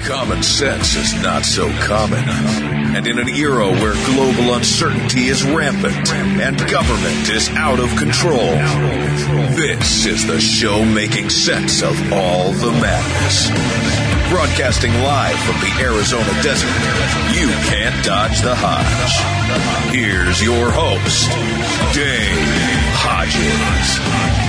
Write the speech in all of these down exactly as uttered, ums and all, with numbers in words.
Common sense is not so common. And in an era where global uncertainty is rampant and government is out of control, this is the show making sense of all the madness. Broadcasting live from the Arizona desert, you can't dodge the Hodge. Here's your host, Dave Hodges.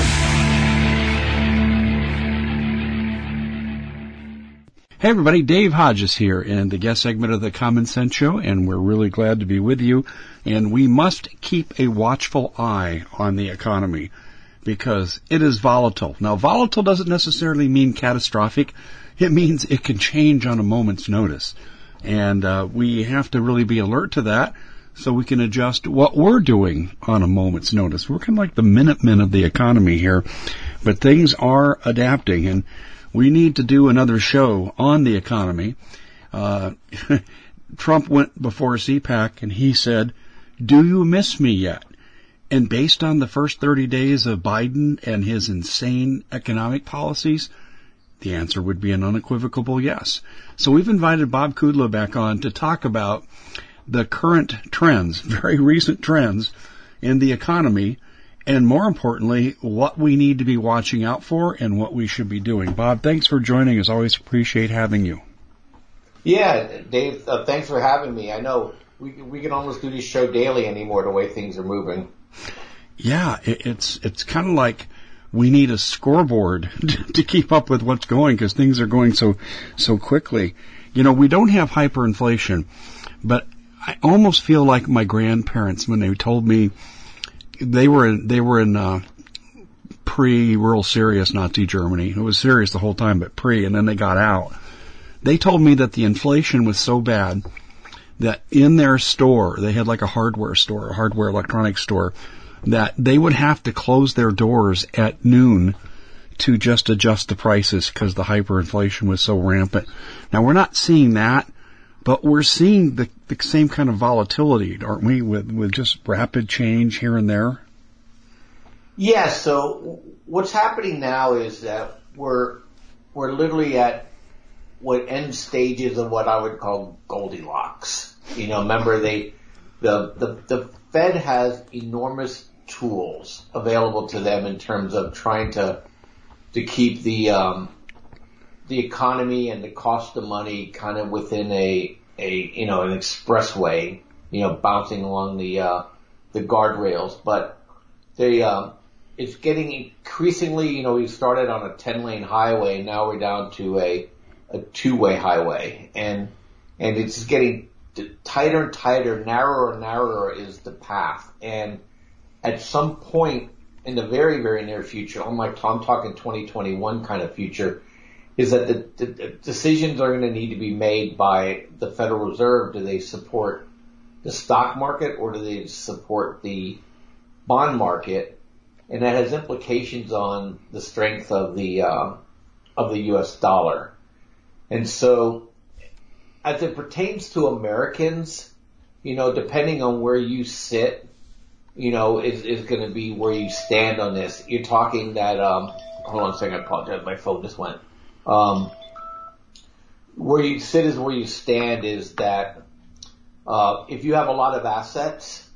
Hey everybody, Dave Hodges here in the guest segment of the Common Sense Show, and we're really glad to be with you. And we must keep a watchful eye on the economy because it is volatile. Now, volatile doesn't necessarily mean catastrophic. It means it can change on a moment's notice. And uh, we have to really be alert to that so we can adjust what we're doing on a moment's notice. We're kind of like the Minutemen of the economy here, but things are adapting, and we need to do another show on the economy. Uh, Trump went before C PAC and he said, "Do you miss me yet?" And based on the first thirty days of Biden and his insane economic policies, the answer would be an unequivocal yes. So we've invited Bob Kudla back on to talk about the current trends, very recent trends in the economy, and more importantly, what we need to be watching out for and what we should be doing. Bob, thanks for joining us. Always appreciate having you. Yeah, Dave, uh, thanks for having me. I know we we can almost do this show daily anymore, the way things are moving. Yeah, it, it's it's kind of like we need a scoreboard to keep up with what's going because things are going so so quickly. You know, we don't have hyperinflation, but I almost feel like my grandparents when they told me They were in, they were in, uh, pre-real serious Nazi Germany. It was serious the whole time, but pre, and then they got out. They told me that the inflation was so bad that in their store, they had like a hardware store, a hardware electronics store, that they would have to close their doors at noon to just adjust the prices because the hyperinflation was so rampant. Now we're not seeing that, but we're seeing the, the same kind of volatility, aren't we, with, with just rapid change here and there? Yeah, so what's happening now is that we're we're literally at what end stages of what I would call Goldilocks. You know, remember they the the, the Fed has enormous tools available to them in terms of trying to to keep the um the economy and the cost of money kind of within a, a, you know, an expressway, you know, bouncing along the, uh, the guardrails. But they, um, it's getting increasingly, you know, we started on a ten lane highway and now we're down to a, a two way highway. And, and it's getting tighter and tighter, narrower and narrower is the path. And at some point in the very, very near future, I'm like, I'm talking twenty twenty-one kind of future, is that the, the decisions are going to need to be made by the Federal Reserve. Do they support the stock market or do they support the bond market? And that has implications on the strength of the, uh, of the U S dollar. And so as it pertains to Americans, you know, depending on where you sit, you know, is, is going to be where you stand on this. You're talking that, um, hold on a second, I apologize, my phone just went. Um, where you sit is where you stand is that, uh, if you have a lot of assets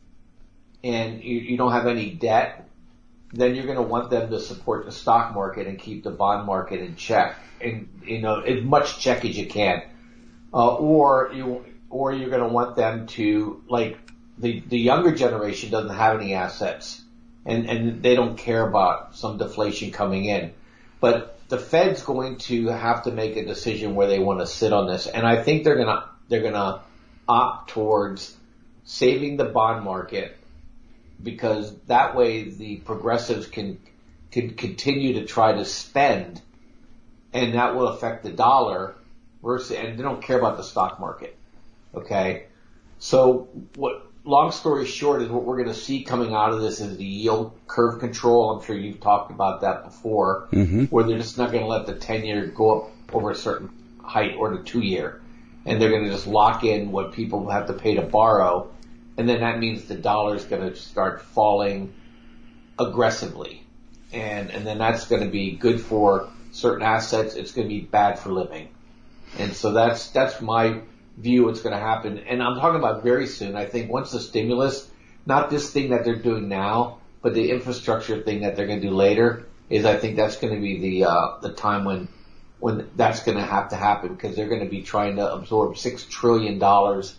and you, you don't have any debt, then you're going to want them to support the stock market and keep the bond market in check, and, you know, as much check as you can. Uh, or you, or you're going to want them to, like, the, the younger generation doesn't have any assets and, and they don't care about some deflation coming in. But the Fed's going to have to make a decision where they want to sit on this. And I think they're going to, they're going to opt towards saving the bond market because that way the progressives can, can continue to try to spend and that will affect the dollar versus, and they don't care about the stock market. Okay. So what, long story short is what we're going to see coming out of this is the yield curve control. I'm sure you've talked about that before, mm-hmm. where they're just not going to let the ten year go up over a certain height or the two year. And they're going to just lock in what people have to pay to borrow. And then that means the dollar is going to start falling aggressively. And, and then that's going to be good for certain assets. It's going to be bad for living. And so that's, that's my view what's going to happen. And I'm talking about very soon. I think once the stimulus, not this thing that they're doing now, but the infrastructure thing that they're going to do later, is I think that's going to be the, uh, the time when, when that's going to have to happen, because they're going to be trying to absorb six trillion dollars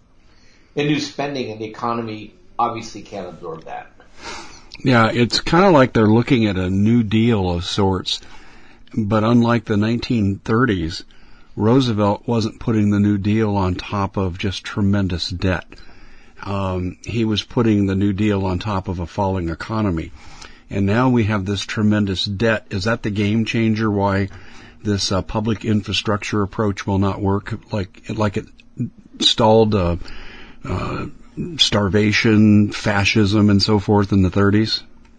in new spending, and the economy obviously can't absorb that. Yeah, it's kind of like they're looking at a New Deal of sorts, but unlike the nineteen thirties, Roosevelt wasn't putting the New Deal on top of just tremendous debt. Um, he was putting the New Deal on top of a falling economy. And now we have this tremendous debt. Is that the game changer why this uh, public infrastructure approach will not work, like like it stalled uh, uh, starvation, fascism, and so forth in the thirties?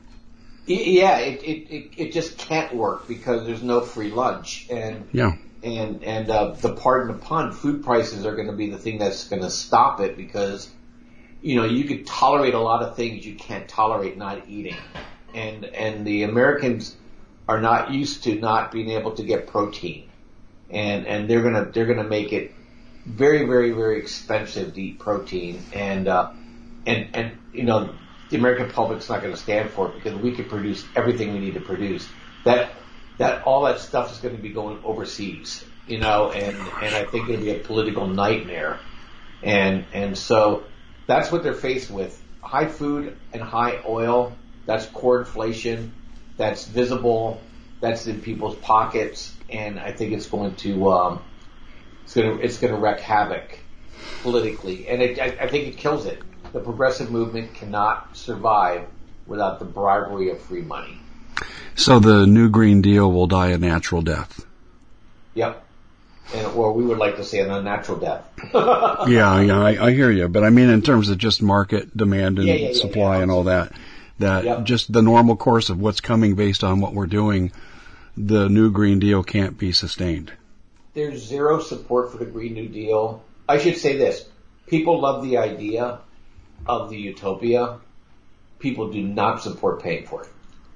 Yeah, it, it, it, it just can't work because there's no free lunch. And yeah. and, and uh, the pardon the pun, food prices are going to be the thing that's going to stop it, because, you know, you could tolerate a lot of things you can't tolerate not eating. And, and the Americans are not used to not being able to get protein. And, and they're gonna, they're gonna make it very, very, very expensive to eat protein. And, uh, and, and, you know, the American public's not gonna stand for it, because we can produce everything we need to produce. That, that, all that stuff is gonna be going overseas, you know, and, and I think it'll be a political nightmare. And, and so that's what they're faced with. High food and high oil. That's core inflation. That's visible. That's in people's pockets, and I think it's going to um, it's going to it's going to wreak havoc politically, and it, I, I think it kills it. The progressive movement cannot survive without the bribery of free money. So the new Green Deal will die a natural death. Yep. And, or we would like to say an unnatural death. yeah, yeah, I, I hear you, but I mean in terms of just market demand and yeah, yeah, yeah, supply yeah, and all that. That yep. just the normal course of what's coming based on what we're doing, the new Green Deal can't be sustained. There's zero support for the Green New Deal. I should say this. People love the idea of the utopia. People do not support paying for it.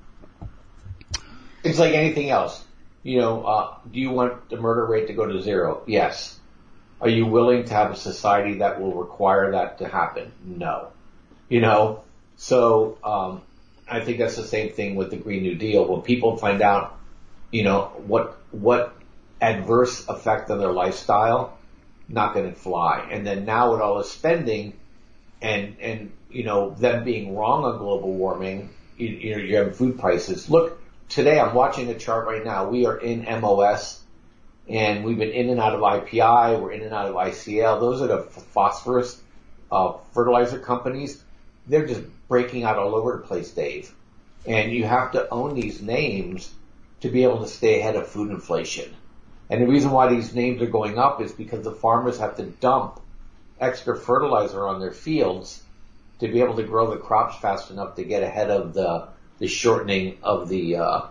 It's like anything else. You know, uh, do you want the murder rate to go to zero? Yes. Are you willing to have a society that will require that to happen? No. You know? So, um, I think that's the same thing with the Green New Deal. When people find out, you know, what, what adverse effect on their lifestyle, not going to fly. And then now with all the spending and, and, you know, them being wrong on global warming, you, you know, you're having food prices. Look, today I'm watching a chart right now. We are in M O S, and we've been in and out of I P I. We're in and out of I C L. Those are the phosphorus, uh, fertilizer companies. They're just breaking out all over the place, Dave. And you have to own these names to be able to stay ahead of food inflation. And the reason why these names are going up is because the farmers have to dump extra fertilizer on their fields to be able to grow the crops fast enough to get ahead of the, the shortening of the, uh,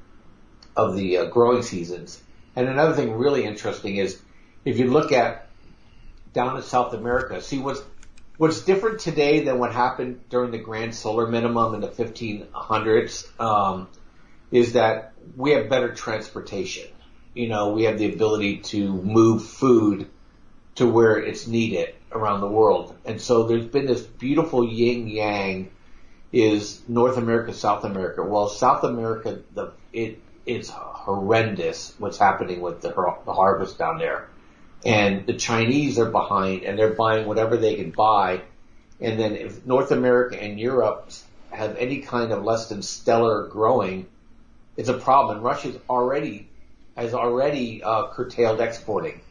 of the uh, growing seasons. And another thing really interesting is if you look at down in South America, see what's What's different today than what happened during the Grand Solar Minimum in the fifteen hundreds um, is that we have better transportation. You know, we have the ability to move food to where it's needed around the world. And so there's been this beautiful yin-yang is North America, South America. Well, South America, the it it's horrendous what's happening with the, the harvest down there. And the Chinese are behind, and they're buying whatever they can buy. And then if North America and Europe have any kind of less than stellar growing, it's a problem. And Russia's already has already uh, curtailed exporting.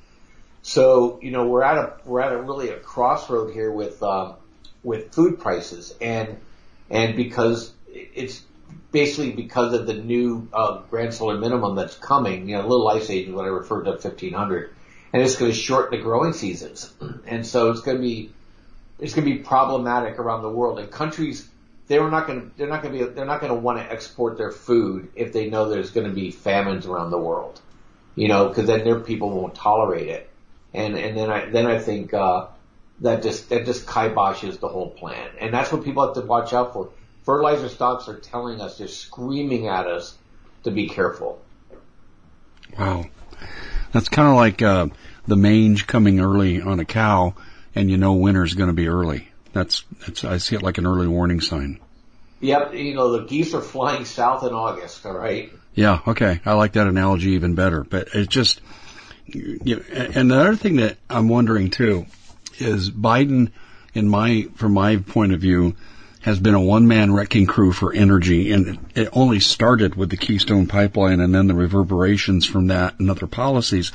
So you know we're at a we're at a really a crossroad here with um, with food prices, and and because it's basically because of the new uh, Grand Solar Minimum that's coming. You know, Little Ice Age is what I referred to fifteen hundred. And it's going to shorten the growing seasons. And so it's going to be, it's going to be problematic around the world. And countries, they're not going to, they're not going to be, they're not going to want to export their food if they know there's going to be famines around the world. You know, because then their people won't tolerate it. And, and then I, then I think, uh, that just, that just kiboshes the whole plan. And that's what people have to watch out for. Fertilizer stocks are telling us, they're screaming at us to be careful. Wow. That's kind of like uh, the mange coming early on a cow, and you know winter's going to be early. That's, that's I see it like an early warning sign. Yep, you know, the geese are flying south in August, all right? Yeah, okay. I like that analogy even better. But it's just, you know, and the other thing that I'm wondering too is Biden, in my, from my point of view, has been a one-man wrecking crew for energy, and it only started with the Keystone Pipeline and then the reverberations from that and other policies.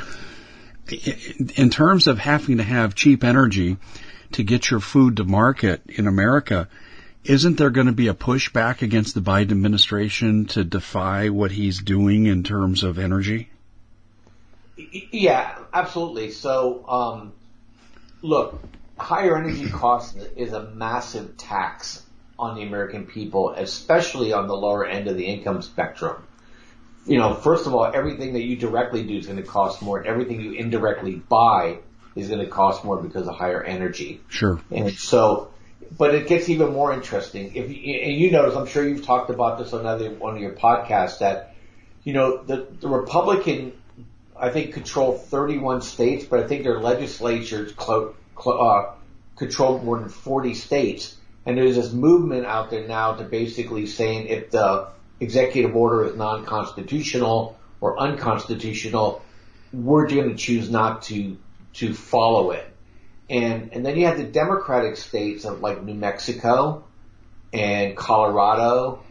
In terms of having to have cheap energy to get your food to market in America, isn't there going to be a pushback against the Biden administration to defy what he's doing in terms of energy? Yeah, absolutely. So, um, look, higher energy costs is a massive tax on the American people, especially on the lower end of the income spectrum. You know, first of all, everything that you directly do is going to cost more, and everything you indirectly buy is going to cost more because of higher energy. Sure. And so, but it gets even more interesting. If you, and you notice, I'm sure you've talked about this on another one of your podcasts, that, you know, the, the Republican, I think, control thirty-one states, but I think their legislatures clo- clo- uh, control more than forty states. And there's this movement out there now to basically saying if the executive order is non-constitutional or unconstitutional, we're going to choose not to to follow it. And and then you have the Democratic states of like New Mexico and Colorado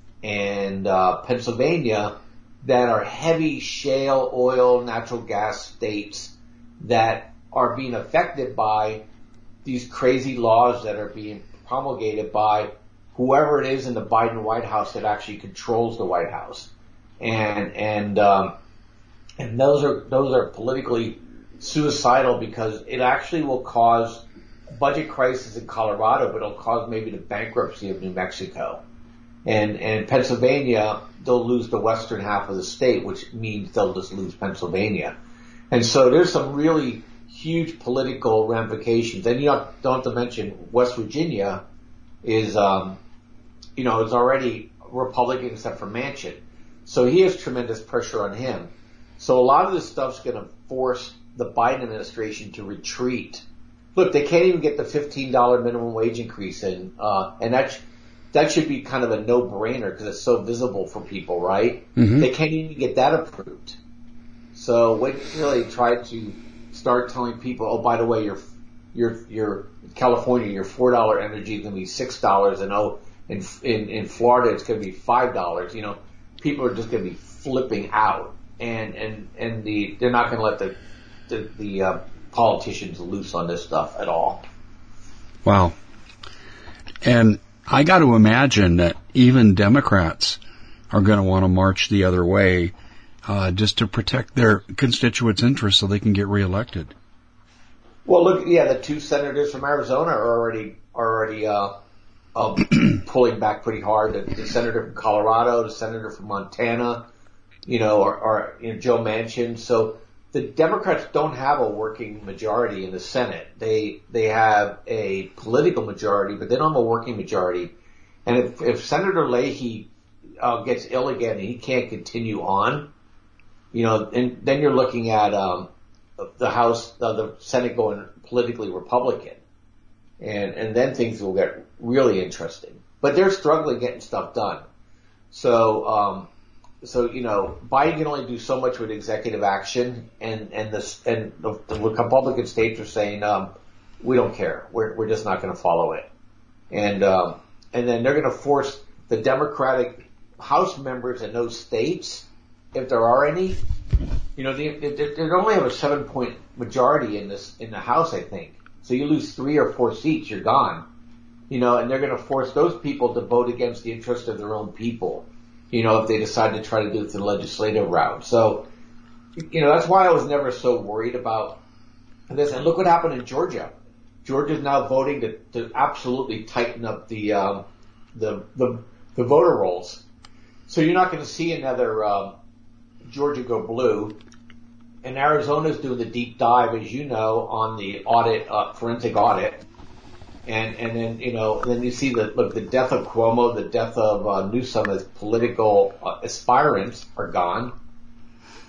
and uh, Pennsylvania that are heavy shale oil, natural gas states that are being affected by these crazy laws that are being promulgated by whoever it is in the Biden White House that actually controls the White House. And and um, and those are those are politically suicidal because it actually will cause a budget crisis in Colorado, but it'll cause maybe the bankruptcy of New Mexico. And and Pennsylvania, they'll lose the western half of the state, which means they'll just lose Pennsylvania. And so there's some really huge political ramifications. And you don't, don't have to mention West Virginia is, um, you know, is already Republican except for Manchin. So he has tremendous pressure on him. So a lot of this stuff's going to force the Biden administration to retreat. Look, they can't even get the fifteen dollars minimum wage increase in, uh, and that, that should be kind of a no-brainer because it's so visible for people, right? Mm-hmm. They can't even get that approved. So wait until they try to start telling people, oh, by the way, your, your, your California, your four dollars energy is going to be six dollars, and oh, in, in, in Florida it's going to be five dollars. You know, people are just going to be flipping out, and, and, and the, they're not going to let the, the, the, uh, politicians loose on this stuff at all. Wow. And I got to imagine that even Democrats are going to want to march the other way, uh, just to protect their constituents' interests so they can get reelected. Well, look, yeah, the two senators from Arizona are already, are already, uh, uh pulling back pretty hard. The, the senator from Colorado, the senator from Montana, you know, are, are you know, Joe Manchin. So the Democrats don't have a working majority in the Senate. They, they have a political majority, but they don't have a working majority. And if, if Senator Leahy, uh, gets ill again and he can't continue on, you know, and then you're looking at, um, the House, uh, the Senate going politically Republican. And, and then things will get really interesting. But they're struggling getting stuff done. So, um, So, you know, Biden can only do so much with executive action, and, and the, and the, the Republican states are saying, um, we don't care. We're, we're just not going to follow it. And, um, and then they're going to force the Democratic House members in those states, if there are any, you know, they, they, they only have a seven point majority in this, in the House, I think. So you lose three or four seats, you're gone. You know, and they're going to force those people to vote against the interest of their own people. You know, if they decide to try to do it through the legislative route. So, you know, that's why I was never so worried about this. And look what happened in Georgia. Georgia's now voting to, to absolutely tighten up the, um, the, the, the voter rolls. So you're not going to see another, um, Georgia go blue. And Arizona's doing the deep dive, as you know, on the audit, uh, forensic audit. And, and then, you know, then you see the, look, the death of Cuomo, the death of, uh, Newsom as political uh, aspirants are gone.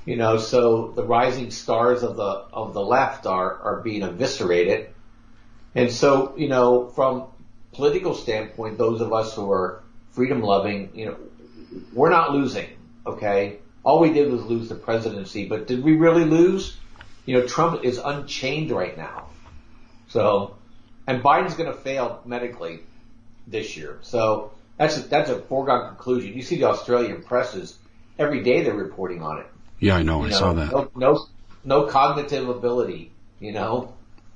You know, so the rising stars of the of the left are are being eviscerated, and so you know, from political standpoint, those of us who are freedom loving, you know, we're not losing. Okay, all we did was lose the presidency, but did we really lose? You know, Trump is unchained right now, so and Biden's going to fail medically this year. So that's a, that's a foregone conclusion. You see the Australian presses every day; they're reporting on it. Yeah, I know. You I know, saw that. No, no, no cognitive ability. You know.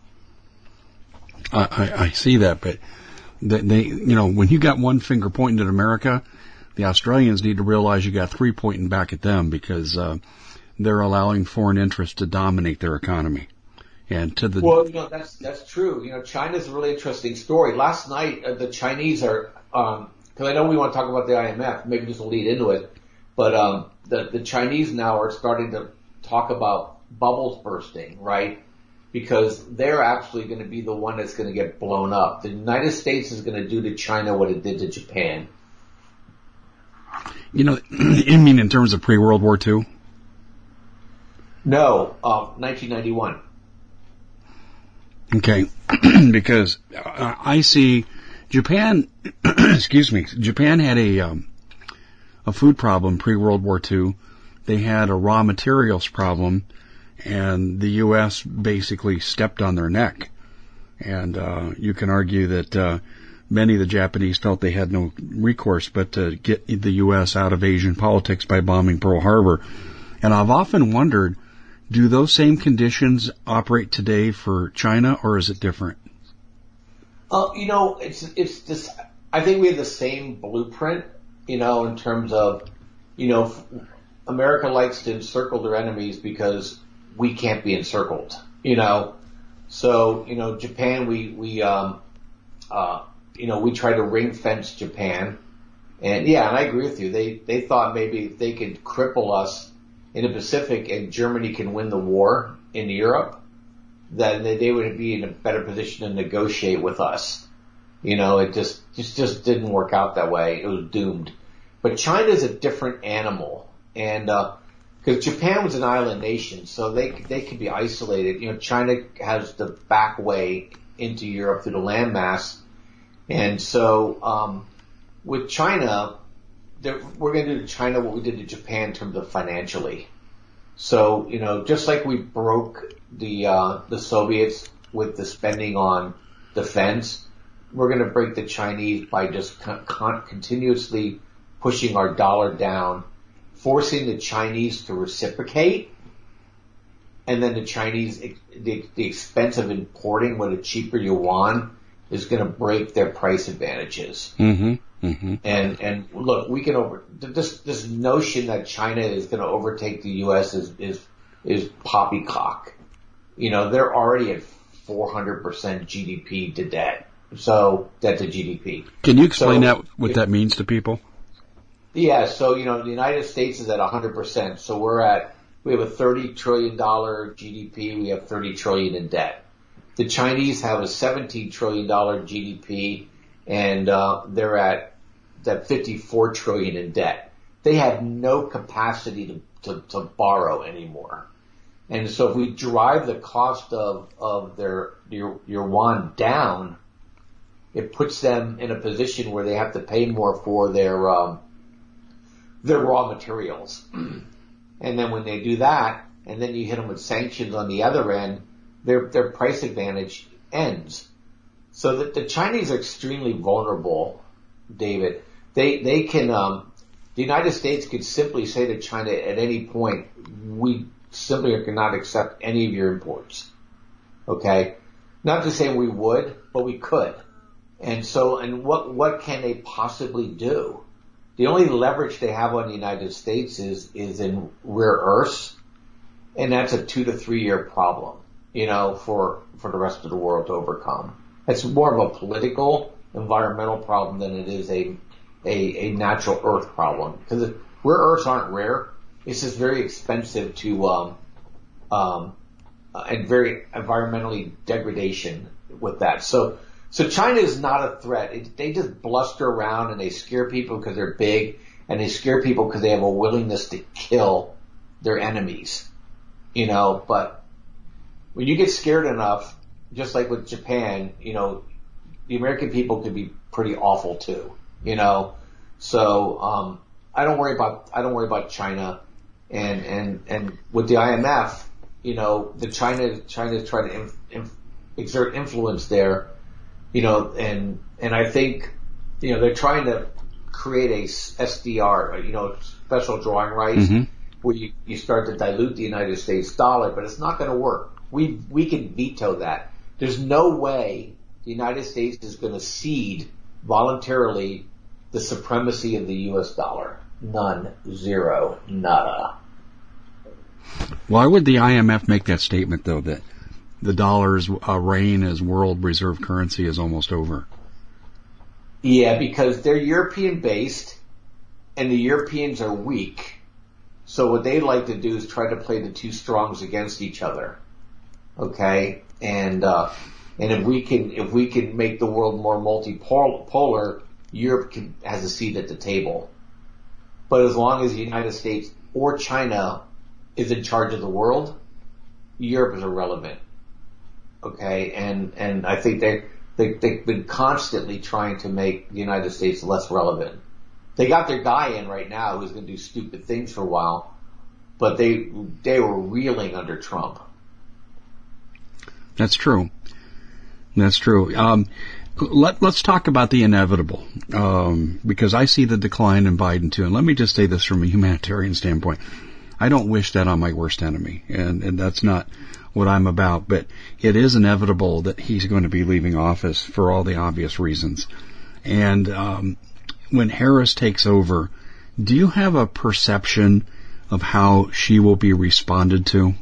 I, I, I see that, but they, they, you know, when you got one finger pointing at America, the Australians need to realize you got three pointing back at them because uh, they're allowing foreign interests to dominate their economy. And to the well, you know, that's that's true. You know, China's a really interesting story. Last night, uh, the Chinese are because um, I know we want to talk about the I M F. Maybe this will lead into it, but um, the the Chinese now are starting to talk about bubbles bursting, right? Because they're actually going to be the one that's going to get blown up. The United States is going to do to China what it did to Japan. You know, you mean in terms of pre-World War Two? No, uh, nineteen ninety-one. Okay, because uh, I see Japan, excuse me, Japan had a um, a food problem pre-World War Two. They had a raw materials problem, and the U S basically stepped on their neck. And uh, you can argue that uh, many of the Japanese felt they had no recourse but to get the U S out of Asian politics by bombing Pearl Harbor. And I've often wondered, do those same conditions operate today for China, or is it different? Uh, you know, it's it's this. I think we have the same blueprint. You know, in terms of, you know, America likes to encircle their enemies because we can't be encircled. You know, so you know, Japan, we we um, uh, you know, we try to ring fence Japan, and yeah, and I agree with you. They they thought maybe if they could cripple us in the Pacific and Germany can win the war in Europe, then they would be in a better position to negotiate with us. You know, it just, just, just didn't work out that way. It was doomed. But China's a different animal. And, uh, cause Japan was an island nation, so they, they could be isolated. You know, China has the back way into Europe through the landmass. And so, um, with China, we're going to do to China what we did to Japan in terms of financially. So, you know, just like we broke the, uh, the Soviets with the spending on defense, we're going to break the Chinese by just con- con- continuously pushing our dollar down, forcing the Chinese to reciprocate, and then the Chinese, the, the expense of importing with a cheaper yuan is going to break their price advantages. Mm-hmm. Mm-hmm. And, and look, we can over, this, this notion that China is going to overtake the U S is, is, is poppycock. You know, they're already at four hundred percent G D P to debt. So, debt to G D P. Can you explain so, that, what that means to people? Yeah, so, you know, the United States is at one hundred percent. So we're at, we have a thirty trillion dollars G D P, we have thirty trillion dollars in debt. The Chinese have a seventeen trillion dollars G D P, and, uh, they're at, that fifty-four trillion dollars in debt. They have no capacity to, to, to borrow anymore. And so if we drive the cost of, of their, your, your yuan down, it puts them in a position where they have to pay more for their, um, their raw materials. And then when they do that, and then you hit them with sanctions on the other end, their, their price advantage ends. So that the Chinese are extremely vulnerable, David. They, they can, um, the United States could simply say to China at any point, we simply cannot accept any of your imports. Okay? Not to say we would, but we could. And so, and what, what can they possibly do? The only leverage they have on the United States is, is in rare earths, and that's a two to three year problem, you know, for, for the rest of the world to overcome. It's more of a political, environmental problem than it is a, a, a natural earth problem. Because rare earths aren't rare. It's just very expensive to, um, um, and very environmentally degradation with that. So, so China is not a threat. It, they just bluster around and they scare people because they're big, and they scare people because they have a willingness to kill their enemies, you know, but when you get scared enough, just like with Japan, you know, the American people could be pretty awful too, you know, so, um, I don't worry about, I don't worry about China and, and, and with the I M F, you know, the China, China's trying to inf, inf, exert influence there, you know, and, and I think, you know, they're trying to create a S D R, you know, special drawing rights, mm-hmm. where you, you start to dilute the United States dollar, but it's not going to work. We, we can veto that. There's no way the United States is going to cede voluntarily the supremacy of the U S dollar. None. Zero. Nada. Why would the I M F make that statement, though, that the dollar's uh, reign as world reserve currency is almost over? Yeah, because they're European-based, and the Europeans are weak. So what they like to do is try to play the two strongs against each other. Okay? And, uh, and if we can, if we can make the world more multipolar, Europe can, has a seat at the table. But as long as the United States or China is in charge of the world, Europe is irrelevant. Okay? And, and I think they, they, they've been constantly trying to make the United States less relevant. They got their guy in right now who's going to do stupid things for a while, but they, they were reeling under Trump. That's true. That's true. Um, let, let's talk about the inevitable, um, because I see the decline in Biden too. And let me just say this from a humanitarian standpoint. I don't wish that on my worst enemy, and, and that's not what I'm about, but it is inevitable that he's going to be leaving office for all the obvious reasons. And, um, when Harris takes over, do you have a perception of how she will be responded to?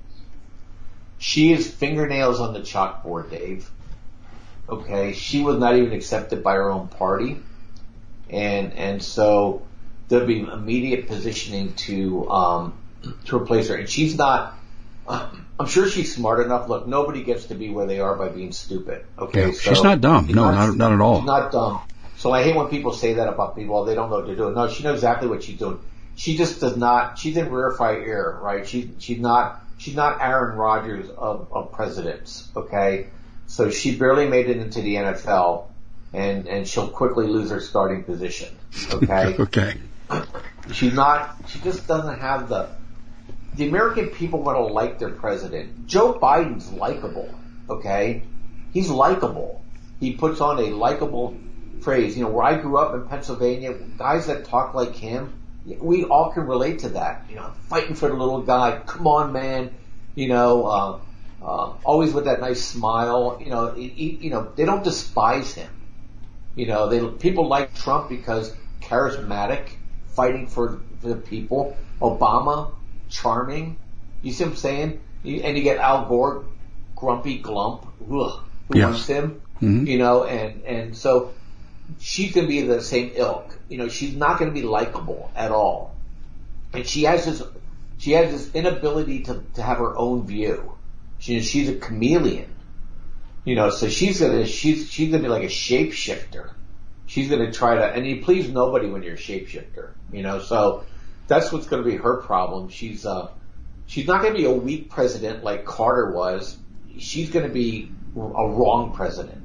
She is fingernails on the chalkboard, Dave. Okay, she was not even accepted by her own party, and and so there'll be immediate positioning to um to replace her. And she's not. Um, I'm sure she's smart enough. Look, nobody gets to be where they are by being stupid. Okay, yeah, so she's not dumb. No, not, not not at all. She's not dumb. So I hate when people say that about people. Well, they don't know what they're doing. No, she knows exactly what she's doing. She just does not. She's in rarefied air, right? She she's not. She's not Aaron Rodgers of, of presidents, okay? So she barely made it into the N F L, and, and she'll quickly lose her starting position, okay? Okay. She's not, she just doesn't have the, the American people want to like their president. Joe Biden's likable, okay? He's likable. He puts on a likable phrase. You know, where I grew up in Pennsylvania, guys that talk like him, we all can relate to that, you know, fighting for the little guy. Come on, man. You know, uh, uh, always with that nice smile. You know, he, he, you know, they don't despise him. You know, they, people like Trump because charismatic, fighting for, for the people. Obama, charming. You see what I'm saying? And you get Al Gore, grumpy glump, ugh, who yes. wants him. Mm-hmm. You know, and, and so, she's going to be the same ilk. You know, she's not going to be likable at all. And she has this, she has this inability to, to have her own view. She, she's a chameleon. You know, so she's going to, she's, she's going to be like a shapeshifter. She's going to try to, and you please nobody when you're a shapeshifter. You know, so that's what's going to be her problem. She's, uh, she's not going to be a weak president like Carter was. She's going to be a wrong president.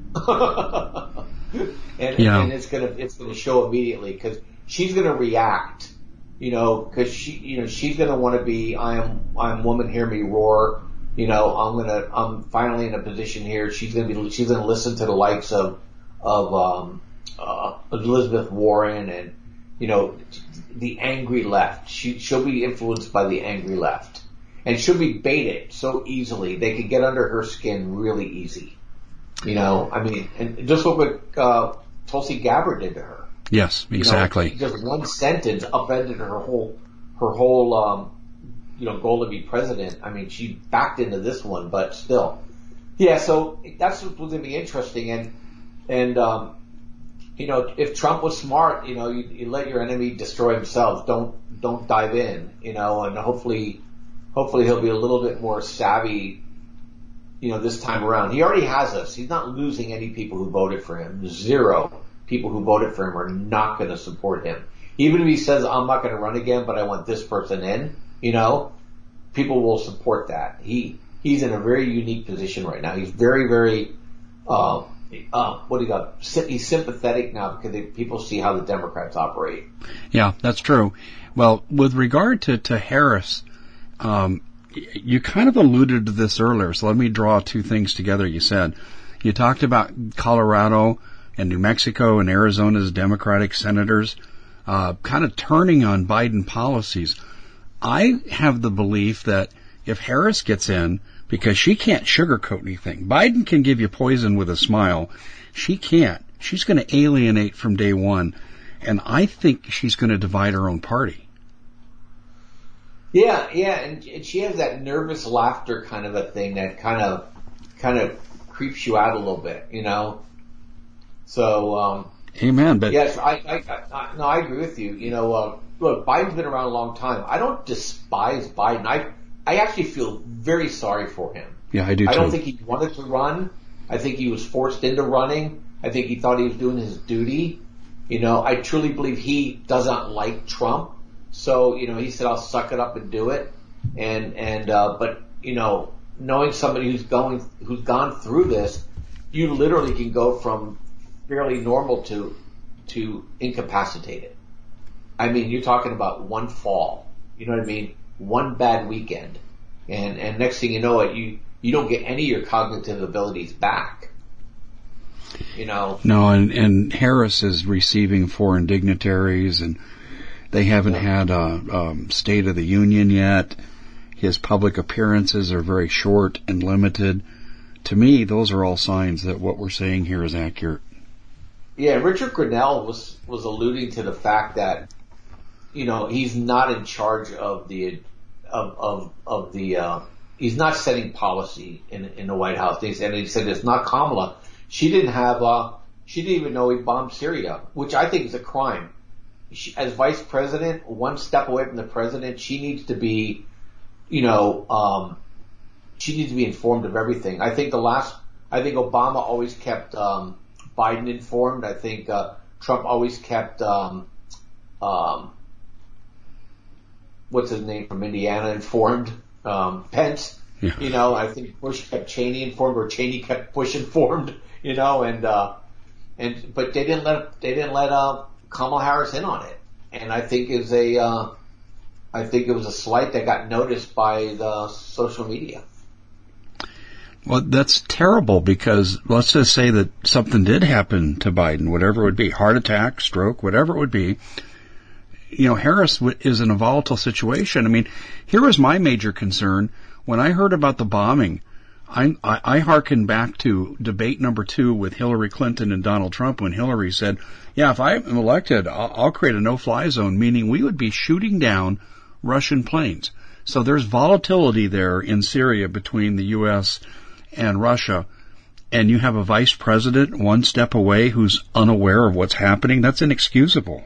and, yeah. and it's gonna it's gonna show immediately because she's gonna react, you know, because she you know she's gonna want to be I am I am woman, hear me roar, you know, I'm gonna I'm finally in a position here. She's gonna be she's gonna listen to the likes of of um uh Elizabeth Warren and you know the angry left. She she'll be influenced by the angry left, and she'll be baited so easily. They can get under her skin really easy. You know, I mean, and just look what uh, Tulsi Gabbard did to her. Yes, exactly. You know, just one sentence upended her whole, her whole, um, you know, goal to be president. I mean, she backed into this one, but still, yeah. So that's what's going to be interesting. And and um, you know, if Trump was smart, you know, you, you let your enemy destroy themselves. Don't don't dive in. You know, and hopefully, hopefully he'll be a little bit more savvy. You know, this time around. He already has us. He's not losing any people who voted for him. Zero people who voted for him are not going to support him. Even if he says, I'm not going to run again, but I want this person in, you know, people will support that. He, he's in a very unique position right now. He's very, very, uh, uh, what do you got? He's sympathetic now because they, people see how the Democrats operate. Yeah, that's true. Well, with regard to, to Harris, um, you kind of alluded to this earlier, so let me draw two things together. You said, you talked about Colorado and New Mexico and Arizona's Democratic senators, uh, kind of turning on Biden policies. I have the belief that if Harris gets in, because she can't sugarcoat anything. Biden can give you poison with a smile. She can't. She's going to alienate from day one. And I think she's going to divide her own party. Yeah, yeah, and, and she has that nervous laughter kind of a thing that kind of, kind of creeps you out a little bit, you know? So, um. Amen, but. Yes, I, I, I no, I agree with you. You know, uh, look, Biden's been around a long time. I don't despise Biden. I, I actually feel very sorry for him. Yeah, I do too. I don't think he wanted to run. I think he was forced into running. I think he thought he was doing his duty. You know, I truly believe he doesn't like Trump. So, you know, he said, I'll suck it up and do it. And, and, uh, but, you know, knowing somebody who's going, who's gone through this, you literally can go from fairly normal to, to incapacitated. I mean, you're talking about one fall. You know what I mean? One bad weekend. And, and next thing you know it, you, you don't get any of your cognitive abilities back. You know? No, and, and Harris is receiving foreign dignitaries, and they haven't yeah. had a um, State of the Union yet. His public appearances are very short and limited. To me, those are all signs that what we're saying here is accurate. Yeah, Richard Grenell was, was alluding to the fact that, you know, he's not in charge of the, of, of, of the, uh, he's not setting policy in, in the White House. And he said it's not Kamala. She didn't have, uh, she didn't even know he bombed Syria, which I think is a crime. She, as vice president, one step away from the president, she needs to be, you know, um, she needs to be informed of everything. I think the last, I think Obama always kept, um, Biden informed. I think, uh, Trump always kept, um, um, what's his name from Indiana informed, um, Pence. Yeah. You know, I think Bush kept Cheney informed, or Cheney kept Bush informed, you know, and, uh, and, but they didn't let, they didn't let, uh, Kamala Harris in on it. And I think is a, uh, I think it was a slight that got noticed by the social media. Well, that's terrible, because let's just say that something did happen to Biden, whatever it would be, heart attack, stroke, whatever it would be. You know, Harris is in a volatile situation. I mean, here was my major concern. When I heard about the bombing, I, I, I hearkened back to debate number two with Hillary Clinton and Donald Trump, when Hillary said, yeah, if I'm elected, I'll, I'll create a no-fly zone, meaning we would be shooting down Russian planes. So there's volatility there in Syria between the U S and Russia, and you have a vice president one step away who's unaware of what's happening. That's inexcusable.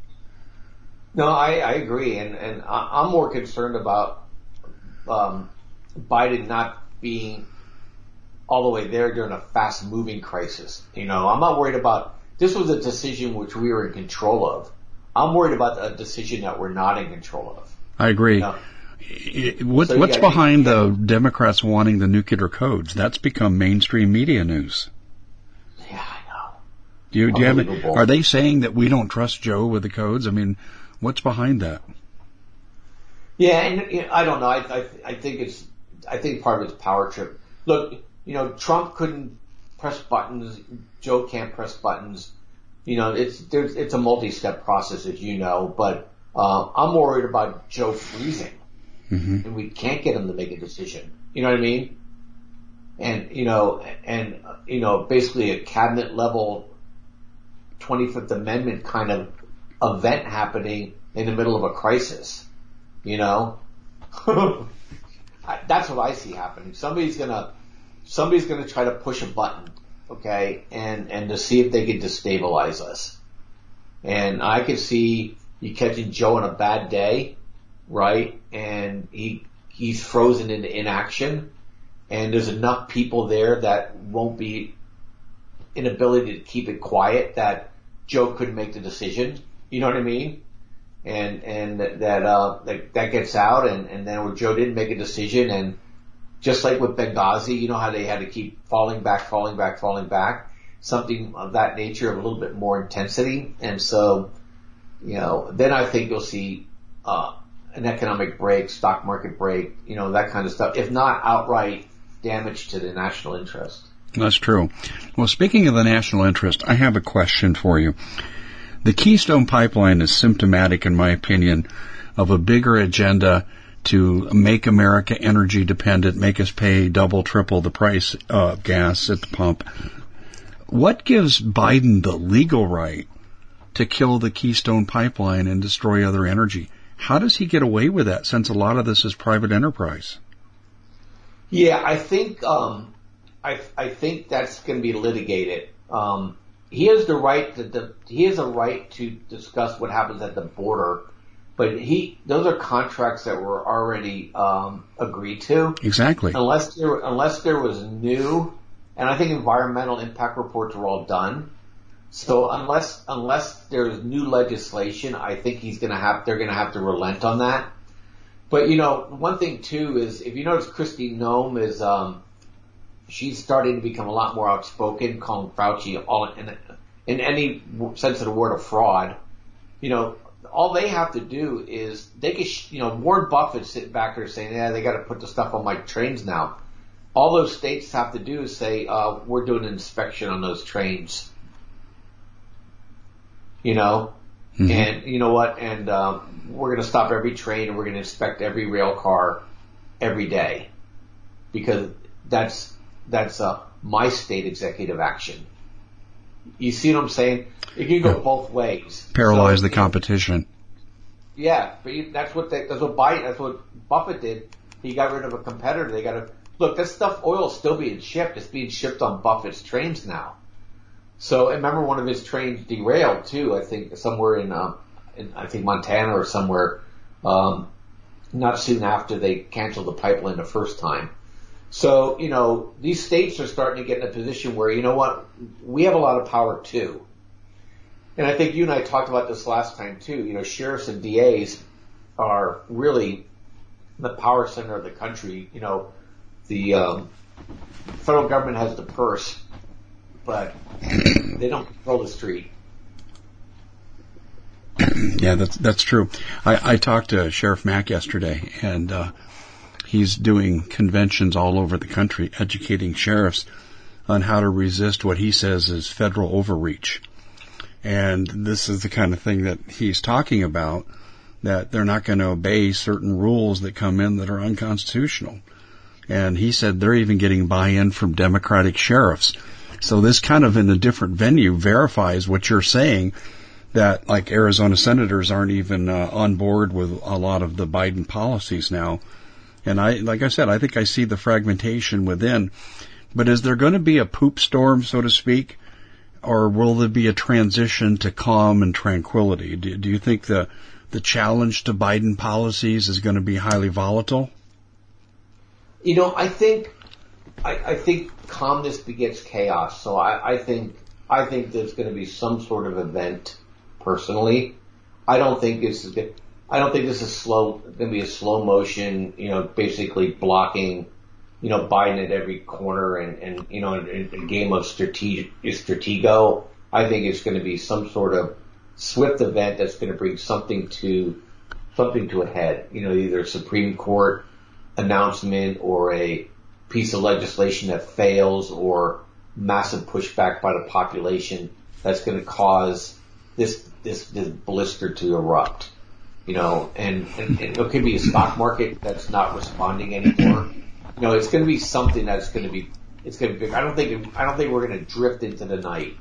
No, I, I agree, and, and I'm more concerned about um, Biden not being all the way there during a fast-moving crisis. You know, I'm not worried about, this was a decision which we were in control of. I'm worried about a decision that we're not in control of. I agree. You know? What, so, what's yeah, behind yeah. the Democrats wanting the nuclear codes? That's become mainstream media news. Yeah, I know. Do you, do you have, are they saying that we don't trust Joe with the codes? I mean, what's behind that? Yeah, and you know, I don't know. I, I I think it's I think part of it's power trip. Look, you know, Trump couldn't press buttons. Joe can't press buttons. You know, it's there's it's a multi-step process, as you know. But uh, I'm worried about Joe freezing. Mm-hmm. And we can't get him to make a decision. You know what I mean? And, you know, and, you know, basically a cabinet level twenty-fifth Amendment kind of event happening in the middle of a crisis. You know? That's what I see happening. Somebody's gonna, somebody's gonna try to push a button, okay? And, and to see if they can destabilize us. And I could see you catching Joe on a bad day, right? And he, he's frozen into inaction, and there's enough people there that won't be inability to keep it quiet that Joe couldn't make the decision. You know what I mean? and and that uh that, that gets out, and and then Joe didn't make a decision, and just like with Benghazi, you know how they had to keep falling back, falling back, falling back, something of that nature, of a little bit more intensity, and so you know then I think you'll see uh an economic break, stock market break, you know that kind of stuff, if not outright damage to the national interest. That's true. Well, speaking of the national interest, I have a question for you. The Keystone Pipeline is symptomatic, in my opinion, of a bigger agenda to make America energy dependent, make us pay double, triple the price of gas at the pump. What gives Biden the legal right to kill the Keystone Pipeline and destroy other energy? How does he get away with that, since a lot of this is private enterprise? Yeah, I think um, I, I think that's going to be litigated. Um, he has the right to the, he has a right to discuss what happens at the border, but he those are contracts that were already um, agreed to. Exactly. Unless there unless there was new, and I think environmental impact reports were all done. So unless unless there's new legislation, I think he's going to have they're going to have to relent on that. But you know, one thing too is, if you notice, Kristi Noem is um, she's starting to become a lot more outspoken, calling Fauci all in, in any sense of the word a fraud. You know, all they have to do is they could, you know, Warren Buffett sitting back there saying, "Yeah, they got to put the stuff on my trains now." All those states have to do is say, uh, "We're doing an inspection on those trains." You know, mm-hmm. and you know what? And um, we're going to stop every train, and we're going to inspect every rail car every day, because that's that's uh, my state executive action. You see what I'm saying? It can go both ways. Paralyze so, the competition. Yeah, but you, that's what they, that's what Biden, that's what Buffett did. He got rid of a competitor. They got to look. This stuff, oil, is still being shipped. It's being shipped on Buffett's trains now. So, and remember, one of his trains derailed too. I think somewhere in, uh, in I think Montana or somewhere. Um, not soon after they canceled the pipeline the first time. So, you know, these states are starting to get in a position where, you know what, we have a lot of power too. And I think you and I talked about this last time too. You know, sheriffs and D As are really the power center of the country. You know, the um, federal government has the purse, but they don't control the street. Yeah, that's that's true. I, I talked to Sheriff Mack yesterday, and uh, he's doing conventions all over the country, educating sheriffs on how to resist what he says is federal overreach. And this is the kind of thing that he's talking about, that they're not going to obey certain rules that come in that are unconstitutional. And he said they're even getting buy-in from Democratic sheriffs. So this kind of, in a different venue, verifies what you're saying, that like Arizona senators aren't even uh, on board with a lot of the Biden policies now. And I, like I said, I think I see the fragmentation within. But is there going to be a poop storm, so to speak, or will there be a transition to calm and tranquility? Do, do you think the the challenge to Biden policies is going to be highly volatile? You know, I think I, I think calmness begets chaos. So I, I think I think there's going to be some sort of event. Personally, I don't think it's I don't think this is slow going to be a slow motion. You know, basically blocking, you know, Biden at every corner, and, and you know, in a game of strateg- stratego. I think it's going to be some sort of swift event that's going to bring something to something to a head. You know, either a Supreme Court announcement or a piece of legislation that fails, or massive pushback by the population that's going to cause this this this blister to erupt. You know, and, and, and it could be a stock market that's not responding anymore. You know, it's going to be something that's going to be, it's going to be, I don't think, I don't think we're going to drift into the night.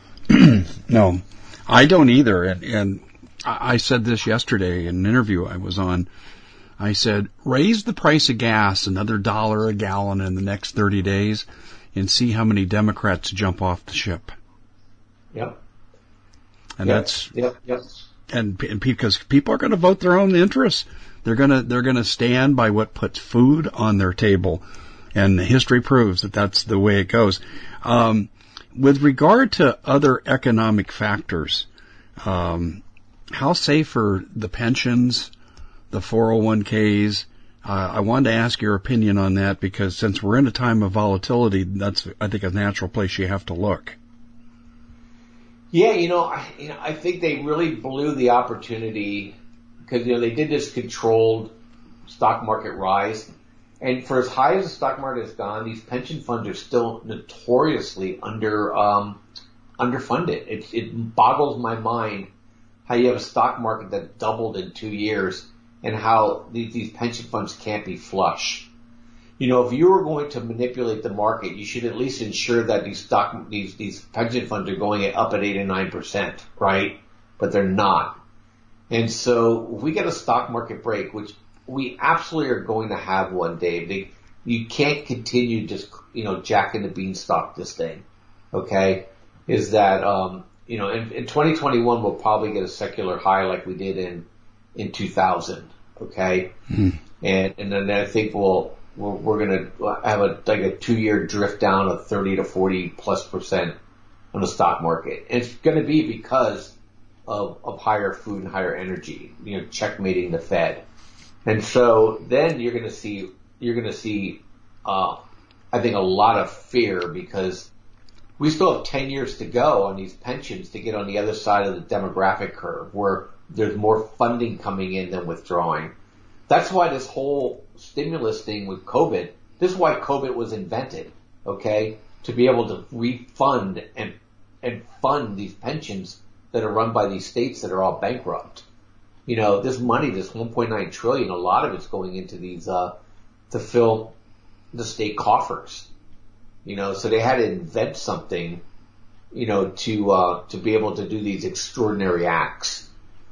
No, I don't either. And, and I said this yesterday in an interview I was on. I said, raise the price of gas another dollar a gallon in the next thirty days and see how many Democrats jump off the ship. Yep. And yep. that's, yep, yep. And, and because people are going to vote their own interests. They're going to, they're going to stand by what puts food on their table. And history proves that that's the way it goes. Um, with regard to other economic factors, um, how safe are the pensions, the four oh one k's? Uh, I wanted to ask your opinion on that because since we're in a time of volatility, that's, I think, a natural place you have to look. Yeah, you know, I, you know, I think they really blew the opportunity because, you know, they did this controlled stock market rise. And for as high as the stock market has gone, these pension funds are still notoriously under, um, underfunded. It, it boggles my mind how you have a stock market that doubled in two years and how these, these pension funds can't be flush. You know, if you were going to manipulate the market, you should at least ensure that these stock, these, these pension funds are going up at eight and nine percent, right? But they're not. And so if we get a stock market break, which we absolutely are going to have one day, they, you can't continue just, you know, jacking the beanstalk this thing, okay? Is that, um, you know, in, in twenty twenty-one, we'll probably get a secular high like we did in, in two thousand, okay? Mm. And, and then I think we'll, we're, we're going to have a, like a two year drift down of thirty to forty plus percent on the stock market. And it's going to be because of, of higher food and higher energy, you know, checkmating the Fed. And so then you're going to see, you're going to see, uh, I think a lot of fear because we still have ten years to go on these pensions to get on the other side of the demographic curve where there's more funding coming in than withdrawing. That's why this whole stimulus thing with COVID, this is why COVID was invented, okay? To be able to refund and, and fund these pensions that are run by these states that are all bankrupt. You know, this money, this one point nine trillion, a lot of it's going into these, uh, to fill the state coffers. You know, so they had to invent something, you know, to, uh, to be able to do these extraordinary acts.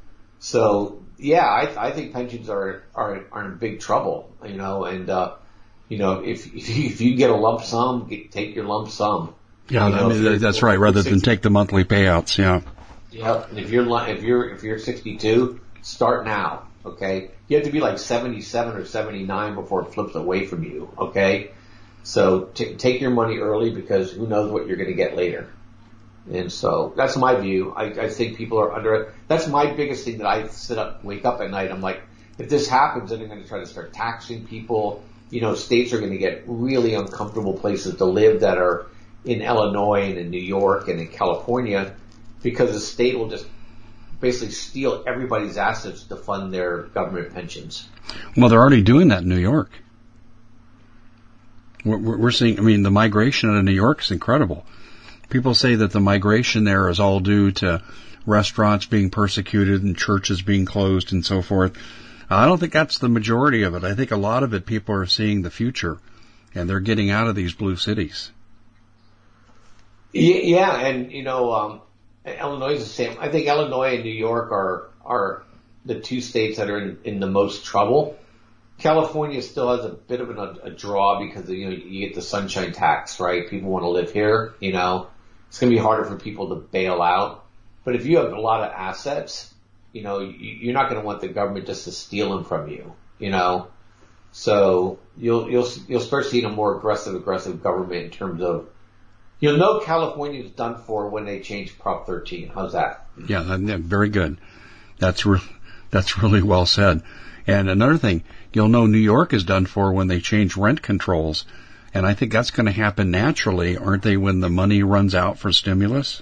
So, yeah, I, I think pensions are, are, are in big trouble, you know, and, uh, you know, if, if you, if you get a lump sum, get, take your lump sum. Yeah, you know, I mean, that's right, rather than take the monthly payouts, yeah. Yeah, and if you're, if you're, if you're sixty-two, start now, okay? You have to be like seventy-seven or seventy-nine before it flips away from you, okay? So t- take your money early because who knows what you're going to get later. And so that's my view. I, I think people are under it. That's my biggest thing that I sit up, wake up at night. I'm like, if this happens, then they're going to try to start taxing people. You know, states are going to get really uncomfortable places to live that are in Illinois and in New York and in California because the state will just basically steal everybody's assets to fund their government pensions. Well, they're already doing that in New York. We're, we're seeing, I mean, the migration out of New York is incredible. People say that the migration there is all due to restaurants being persecuted and churches being closed and so forth. I don't think that's the majority of it. I think a lot of it, people are seeing the future and they're getting out of these blue cities. Yeah, and, you know, um, Illinois is the same. I think Illinois and New York are, are the two states that are in, in the most trouble. California still has a bit of an, a draw because, you know, you get the sunshine tax, right? People want to live here, you know. It's going to be harder for people to bail out. But if you have a lot of assets, you know, you, you're not going to want the government just to steal them from you, you know. So you'll, you'll, you'll start seeing a more aggressive, aggressive government in terms of, you'll know California's done for when they change Prop thirteen. How's that? Yeah, very good. That's re- that's really well said. And another thing, you'll know New York is done for when they change rent controls. And I think that's going to happen naturally, aren't they, when the money runs out for stimulus?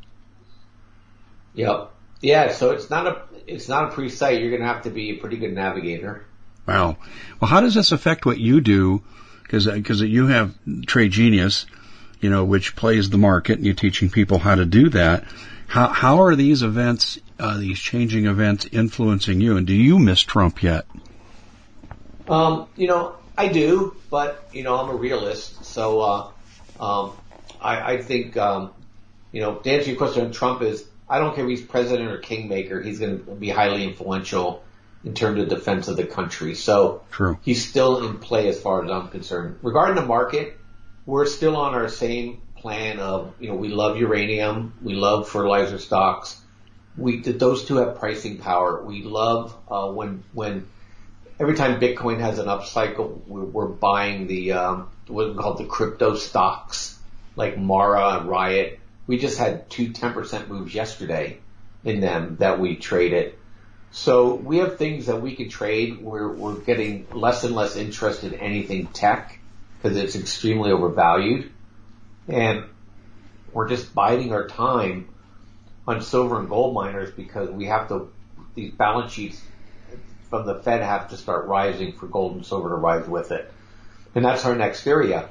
Yep. Yeah, so it's not a it's not a pre-site. You're going to have to be a pretty good navigator. Wow. Well, how does this affect what you do? Because because you have Trade Genius, you know, which plays the market, and you're teaching people how to do that. How how are these events, uh, these changing events, influencing you? And do you miss Trump yet? Um, you know, I do, but you know, I'm a realist, so uh, um, I, I think um, you know, to answer your question on Trump is, I don't care if he's president or kingmaker, he's going to be highly influential in terms of defense of the country. So True. He's still in play as far as I'm concerned. Regarding the market, we're still on our same plan of, you know, we love uranium, we love fertilizer stocks. We, those two have pricing power. We love, uh, when, when every time Bitcoin has an upcycle, we're, we're buying the, um, what's called the crypto stocks, like Mara and Riot. We just had two ten percent moves yesterday in them that we trade it. So we have things that we can trade. We're, we're getting less and less interested in anything tech because it's extremely overvalued. And we're just biding our time on silver and gold miners because we have to, these balance sheets from the Fed have to start rising for gold and silver to rise with it. And that's our next area.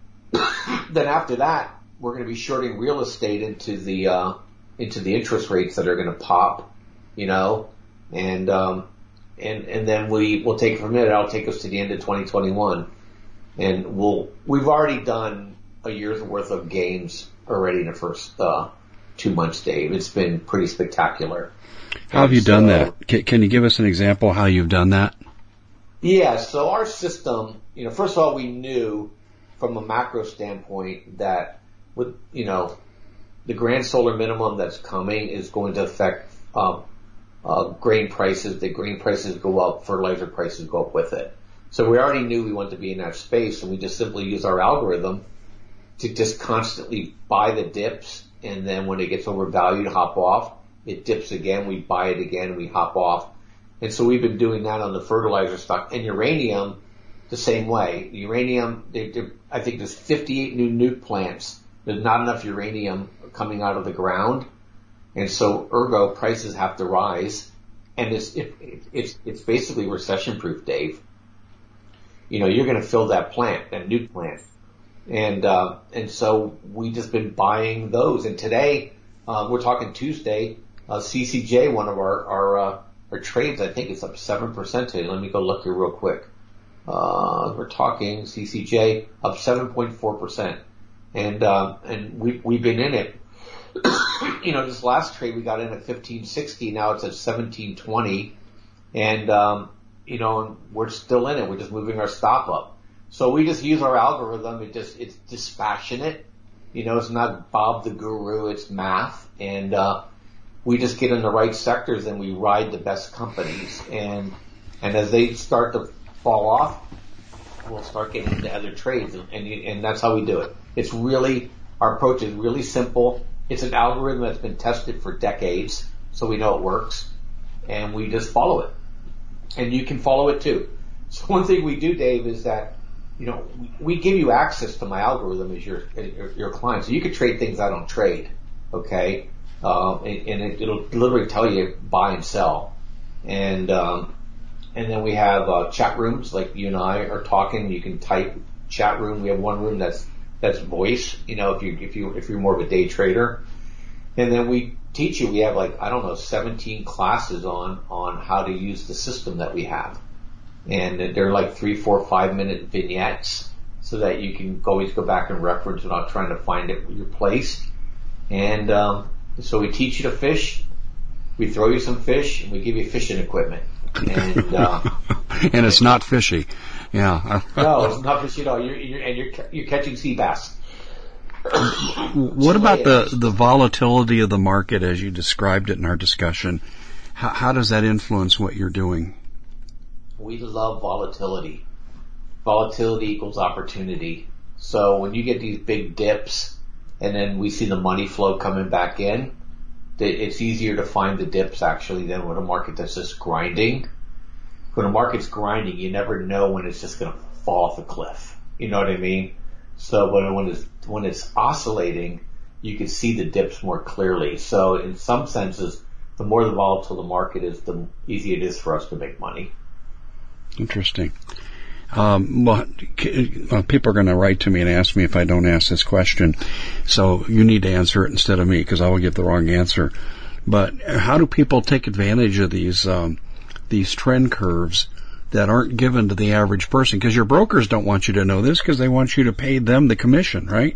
Then after that, we're going to be shorting real estate into the, uh, into the interest rates that are going to pop, you know, and, um, and, and then we will take it from there. That'll take us to the end of twenty twenty-one. And we'll, we've already done a year's worth of gains already in the first, uh, two months, Dave. It's been pretty spectacular. How have you so, done that? Can, can you give us an example how you've done that? Yeah, so our system, you know, first of all, we knew from a macro standpoint that with, you know, the grand solar minimum that's coming is going to affect um, uh, grain prices. The grain prices go up, fertilizer prices go up with it. So we already knew we wanted to be in that space, and we just simply use our algorithm to just constantly buy the dips, and then when it gets overvalued, hop off. It dips again, we buy it again, we hop off. And so we've been doing that on the fertilizer stock. And uranium, the same way. Uranium, they, they, I think there's fifty-eight new nuke plants. There's not enough uranium coming out of the ground. And so ergo, prices have to rise. And it's, it, it, it's, it's basically recession proof, Dave. You know, you're going to fill that plant, that nuke plant. And, uh, and so we just been buying those. And today, uh, we're talking Tuesday, uh, C C J, one of our, our, uh, our trades, I think it's up seven percent today. Let me go look here real quick. Uh, we're talking C C J up seven point four percent. And, um, and we, we've been in it. You know, this last trade we got in at fifteen sixty. Now it's at seventeen twenty. And, um, you know, we're still in it. We're just moving our stop up. So we just use our algorithm. It just, it's dispassionate. You know, it's not Bob the Guru. It's math. And, uh, we just get in the right sectors and we ride the best companies. And, and as they start to fall off, we'll start getting into other trades. And, and, and that's how we do it. It's really, our approach is really simple. It's an algorithm that's been tested for decades, so we know it works. And we just follow it. And you can follow it too. So one thing we do, Dave, is that, you know, we give you access to my algorithm as your, your, your client. So you can trade things I don't trade. Okay. Um, and, and it, it'll literally tell you buy and sell. And, um, and then we have, uh, chat rooms like you and I are talking. You can type chat room. We have one room that's, that's voice, you know, if you, if you, if you're more of a day trader. And then we teach you, we have like, I don't know, seventeen classes on, on how to use the system that we have. And they're like three, four, five minute vignettes so that you can always go back and reference without trying to find it your place. And, um, so we teach you to fish, we throw you some fish, and we give you fishing equipment. And, uh, and it's not fishy. Yeah. No, it's not fishy at all. You're, you're, and you're, you're catching sea bass. What about the, the volatility of the market as you described it in our discussion? How, how does that influence what you're doing? We love volatility. Volatility equals opportunity. So when you get these big dips, and then we see the money flow coming back in, it's easier to find the dips actually than with a market that's just grinding. When a market's grinding, you never know when it's just going to fall off a cliff. You know what I mean? So when, when it's, when it's oscillating, you can see the dips more clearly. So in some senses, the more the volatile the market is, the easier it is for us to make money. Interesting. Um, well, people are going to write to me and ask me if I don't ask this question. So you need to answer it instead of me because I will give the wrong answer. But how do people take advantage of these, um, these trend curves that aren't given to the average person? Because your brokers don't want you to know this because they want you to pay them the commission, right?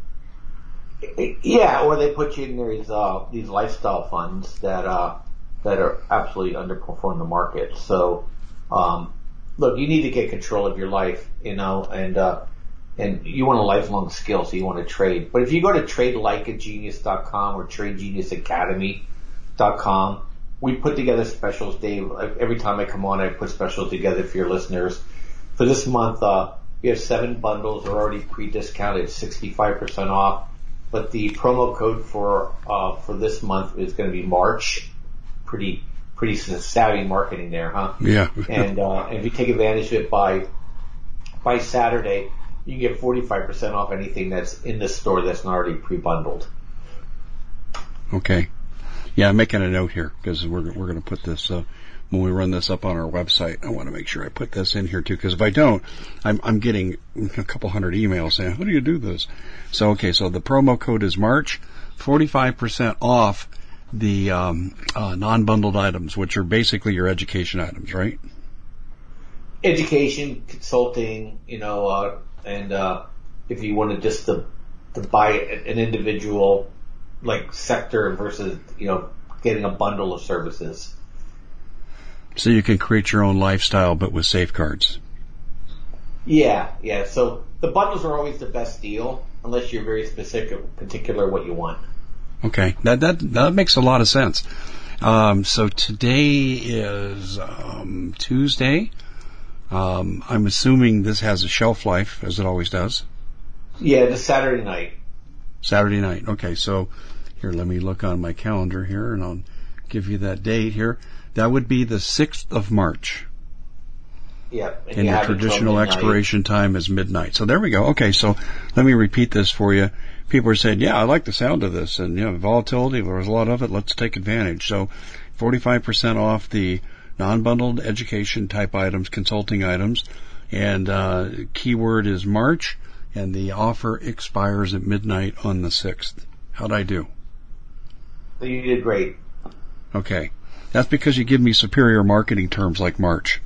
Yeah, or they put you in these, uh, these lifestyle funds that, uh, that are absolutely underperform the market. So, um, look, you need to get control of your life, you know, and, uh, and you want a lifelong skill, so you want to trade. But if you go to trade like a genius dot com or trade genius academy dot com, we put together specials, Dave. Every time I come on, I put specials together for your listeners. For this month, uh, we have seven bundles. They're already pre-discounted, sixty-five percent off. but the promo code for uh, for this month is going to be March. Pretty pretty savvy marketing there, huh? Yeah. and uh, if you take advantage of it by by Saturday, you can get forty-five percent off anything that's in the store that's not already pre-bundled. Okay. Yeah, I'm making a note here because we're we're going to put this uh, when we run this up on our website. I want to make sure I put this in here too, because if I don't, I'm I'm getting a couple hundred emails saying, "How do you do this?" So okay, so the promo code is March, forty-five percent off the um, uh, non-bundled items, which are basically your education items, right? Education, consulting, you know, uh, and uh, if you wanted just to to buy an individual like sector versus, you know, getting a bundle of services. So you can create your own lifestyle, but with safeguards. Yeah, yeah. So the bundles are always the best deal, unless you're very specific, particular what you want. Okay, that that that makes a lot of sense. Um, so today is um, Tuesday. Um, I'm assuming this has a shelf life, as it always does. Yeah, the Saturday night. Saturday night. Okay, so here, let me look on my calendar here, and I'll give you that date here. That would be the sixth of March. Yeah. And, and you your traditional expiration time is midnight. So there we go. Okay, so let me repeat this for you. People are saying, yeah, I like the sound of this, and, you know, volatility, there's a lot of it, let's take advantage. So forty-five percent off the non-bundled education type items, consulting items, and uh, keyword is March, and the offer expires at midnight on the sixth. How'd I do? You did great. Okay. That's because you give me superior marketing terms like March.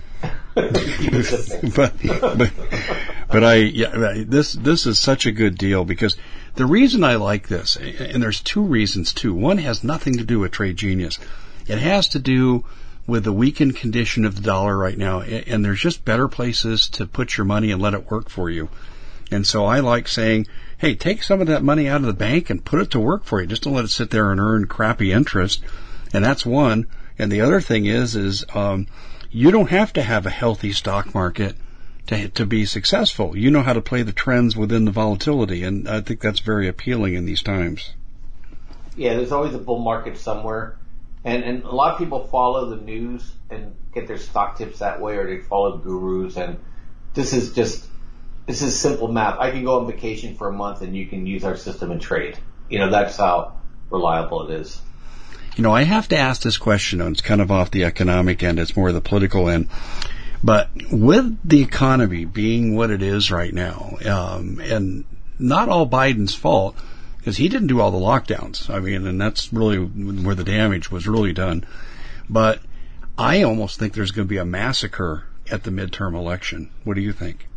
but, but, but I, yeah, this, this is such a good deal because the reason I like this, and there's two reasons too. One has nothing to do with Trade Genius. It has to do with the weakened condition of the dollar right now, and there's just better places to put your money and let it work for you. And so I like saying, hey, take some of that money out of the bank and put it to work for you. Just don't let it sit there and earn crappy interest. And that's one. And the other thing is, is, um, you don't have to have a healthy stock market to, to be successful. You know how to play the trends within the volatility. And I think that's very appealing in these times. Yeah, there's always a bull market somewhere. And, and a lot of people follow the news and get their stock tips that way, or they follow gurus. And this is just, this is simple math. I can go on vacation for a month and you can use our system and trade. You know, that's how reliable it is. You know, I have to ask this question, and it's kind of off the economic end, it's more the political end. But with the economy being what it is right now, um, and not all Biden's fault, because he didn't do all the lockdowns. I mean, and that's really where the damage was really done. But I almost think there's going to be a massacre at the midterm election. What do you think?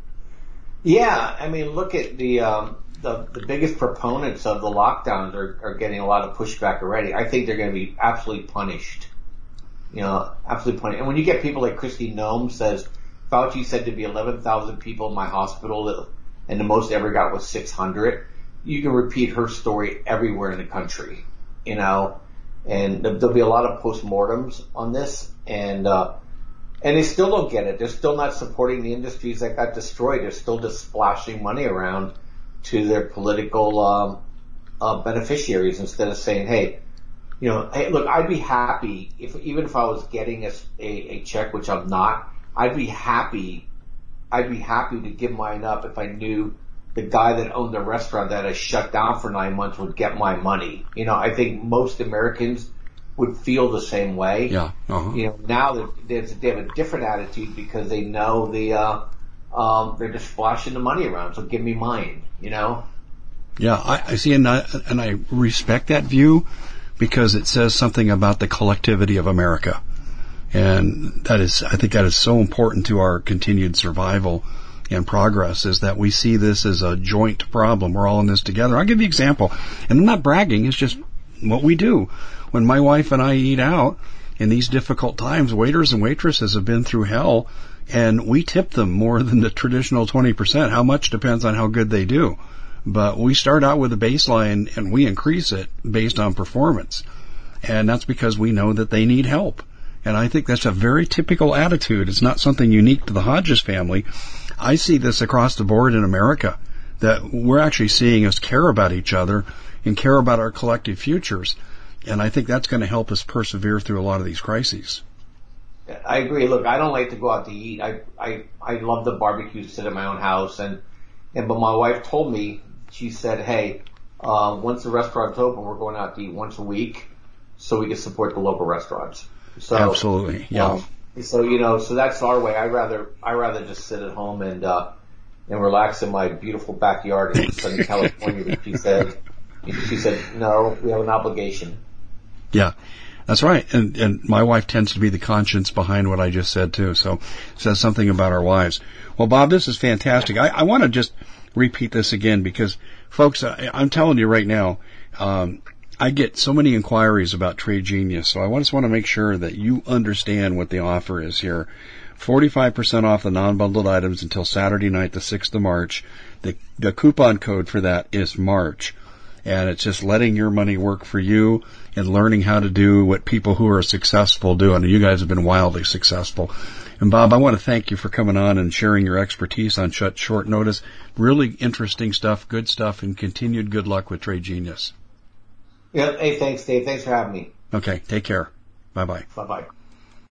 Yeah, I mean, look at the um, the, the biggest proponents of the lockdowns are, are getting a lot of pushback already. I think they're going to be absolutely punished. You know, absolutely punished. And when you get people like Kristi Noem says, Fauci said to be eleven thousand people in my hospital, and the most ever got was six hundred. You can repeat her story everywhere in the country, you know, and there'll be a lot of postmortems on this, and uh, and they still don't get it. They're still not supporting the industries that got destroyed. They're still just splashing money around to their political um, uh, beneficiaries instead of saying, hey, you know, hey, look, I'd be happy if even if I was getting a, a, a check, which I'm not, I'd be happy, I'd be happy to give mine up if I knew the guy that owned the restaurant that I shut down for nine months would get my money. You know, I think most Americans would feel the same way. Yeah. Uh-huh. You know, now they have a different attitude because they know the, uh, um, they're just flashing the money around. So give me mine, you know? Yeah, I, I see, and I, and I respect that view because it says something about the collectivity of America. And that is, I think that is so important to our continued survival and progress, is that we see this as a joint problem. We're all in this together. I'll give you an example. And I'm not bragging. It's just what we do. When my wife and I eat out in these difficult times, waiters and waitresses have been through hell, and we tip them more than the traditional twenty percent. How much depends on how good they do. But we start out with a baseline and we increase it based on performance. And that's because we know that they need help. And I think that's a very typical attitude. It's not something unique to the Hodges family. I see this across the board in America, that we're actually seeing us care about each other and care about our collective futures. And I think that's going to help us persevere through a lot of these crises. I agree. Look, I don't like to go out to eat. I, I, I love the barbecue, sit at my own house. And, and, but my wife told me, she said, hey, uh, once the restaurant's open, we're going out to eat once a week so we can support the local restaurants. So, absolutely. Yeah. Um, so, you know, so that's our way. I rather, I rather just sit at home and, uh, and relax in my beautiful backyard in sunny California. But she said, she said, no, we have an obligation. Yeah. That's right. And, and my wife tends to be the conscience behind what I just said too. So it says something about our wives. Well, Bob, this is fantastic. I, I want to just repeat this again because folks, I, I'm telling you right now, um, I get so many inquiries about Trade Genius. So I just want to make sure that you understand what the offer is here. forty-five percent off the non-bundled items until Saturday night, the sixth of March. The, the coupon code for that is March. And it's just letting your money work for you and learning how to do what people who are successful do. And you guys have been wildly successful. And Bob, I want to thank you for coming on and sharing your expertise on such short notice. Really interesting stuff, good stuff, and continued good luck with Trade Genius. Yeah. Hey, thanks, Dave. Thanks for having me. Okay. Take care. Bye-bye. Bye-bye.